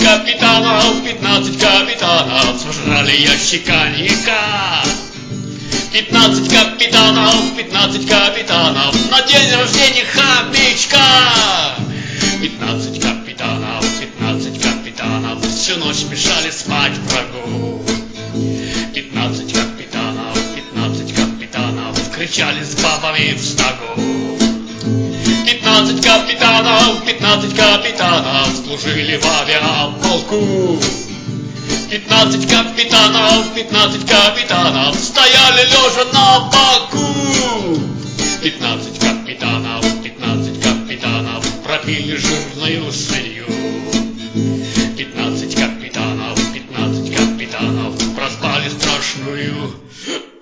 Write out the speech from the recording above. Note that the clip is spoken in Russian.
капитанов, 15 капитанов сожрали ящик коньяка. 15 капитанов, 15 капитанов на день рождения хомячка. 15 капитанов, 15 капитанов всю ночь мешали спать врагу. 15 капитанов, 15 капитанов кричали с бабами в стогу. 15 капитанов, 15 капитанов служили в авиаполку. 15 капитанов, 15 капитанов стояли лежа на боку. 15 капитанов, 15 капитанов пропили жирную сырью. 15 капитанов, 15 капитанов проспали страшную